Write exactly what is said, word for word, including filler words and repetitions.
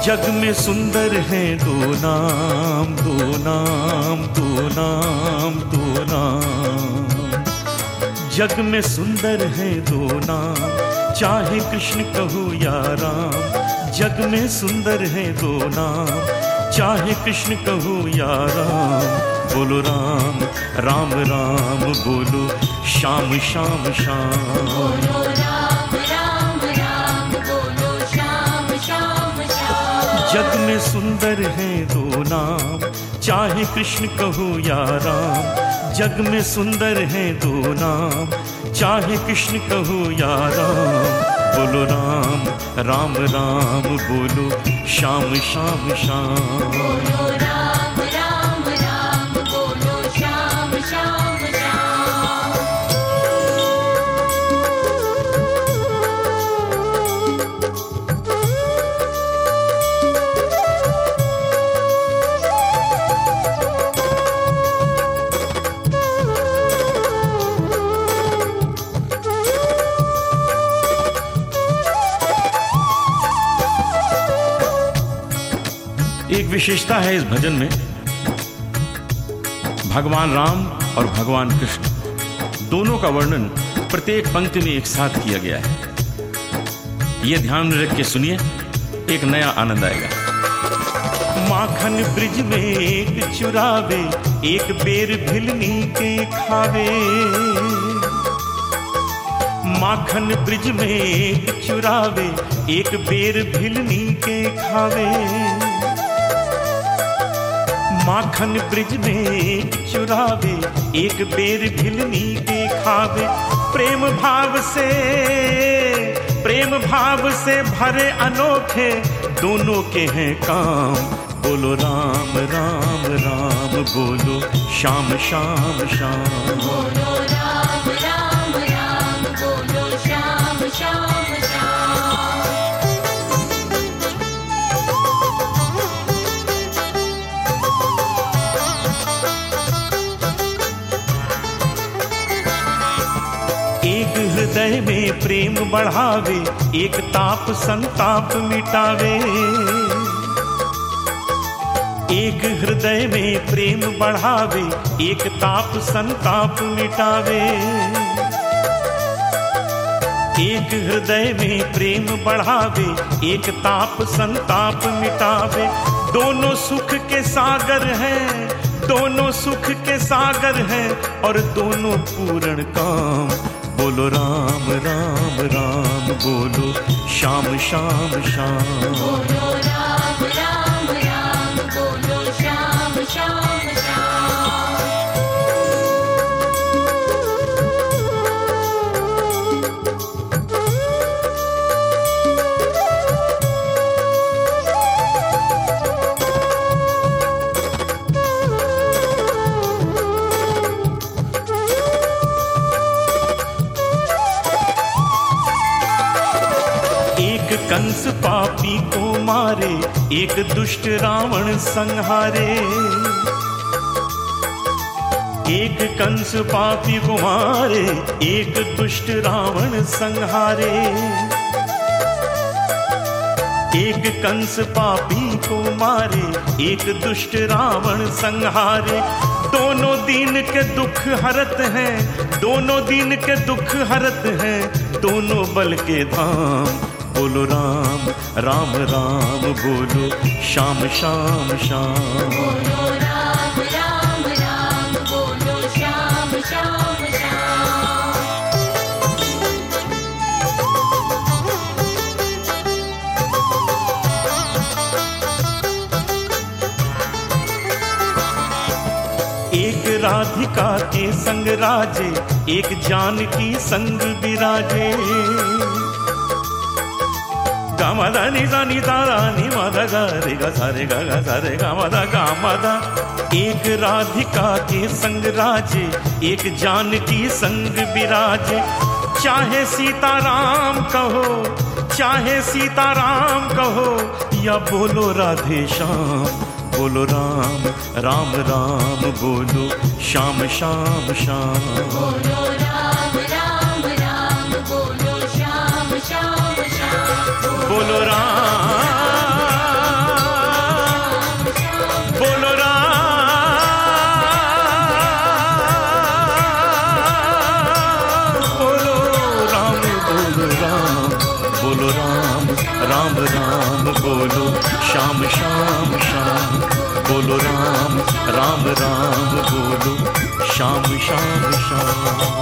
जग में सुंदर हैं दो नाम, दो नाम, दो नाम, दो नाम। जग में सुंदर हैं दो नाम, चाहे कृष्ण कहो या राम। जग में सुंदर हैं दो नाम, चाहे कृष्ण कहो या राम। बोलो राम राम राम, बोलो श्याम श्याम श्याम। बोलो राम राम राम, बोलो श्याम श्याम श्याम। जग में सुंदर हैं दो नाम, चाहे कृष्ण कहो या राम। जग में सुंदर हैं दो नाम, चाहे कृष्ण कहो या राम। बोलो राम राम राम, बोलो श्याम श्याम श्याम। बोलो राम राम राम, बोलो श्याम श्याम श्याम। एक विशेषता है इस भजन में, भगवान राम और भगवान कृष्ण दोनों का वर्णन प्रत्येक पंक्ति में एक साथ किया गया है। यह ध्यान में रख के सुनिए, एक नया आनंद आएगा। माखन ब्रिज में एक चुरावे, एक बेर भिलनी के खावे। माखन ब्रिज में एक चुरावे, एक बेर भिलनी के खावे। माखन ब्रिज में चुरावे, एक बेर भिलनी के खावे। प्रेम भाव से, प्रेम भाव से भरे अनोखे दोनों के हैं काम। बोलो राम राम राम, बोलो श्याम श्याम श्याम। बोलो राम राम राम, बोलो श्याम श्याम श्याम। एक हृदय में प्रेम बढ़ावे, एक ताप संताप मिटावे। एक हृदय में प्रेम बढ़ावे, एक ताप संताप मिटावे। एक हृदय में प्रेम बढ़ावे, एक ताप संताप मिटावे। दोनों सुख के सागर हैं, दोनों सुख के सागर हैं, और दोनों पूर्ण काम। बोलो राम राम राम, बोलो श्याम श्याम श्याम। बोलो राम राम राम, बोलो श्याम श्याम श्याम। कंस पापी को मारे, एक दुष्ट रावण संहारे। एक कंस पापी को मारे, एक दुष्ट रावण संहारे। एक कंस पापी को मारे, एक दुष्ट रावण संहारे। दोनों दीन के दुख हरत हैं, दोनों दीन के दुख हरत हैं, दोनों बल के धाम। बोलो राम राम राम, बोलो श्याम श्याम श्याम। बोलो राम राम राम, बोलो श्याम श्याम श्याम। एक राधिका के संग राजे, एक जानकी संग विराजे। गामदा निदा निदा रानी मदा गा रे गा सा रे गा गा सा रे गामदा गामदा। एक राधिका के संग राजे, एक जानकी संग विराजे। चाहे सीताराम कहो, चाहे सीताराम कहो, या बोलो राधे श्याम। बोलो राम राम राम, बोलो श्याम श्याम श्याम। बोलो राम राम राम, बोलो श्याम श्याम श्याम। बोलो राम राम राम बोलो, श्याम श्याम श्याम बोलो, राम राम राम बोलो, श्याम श्याम श्याम।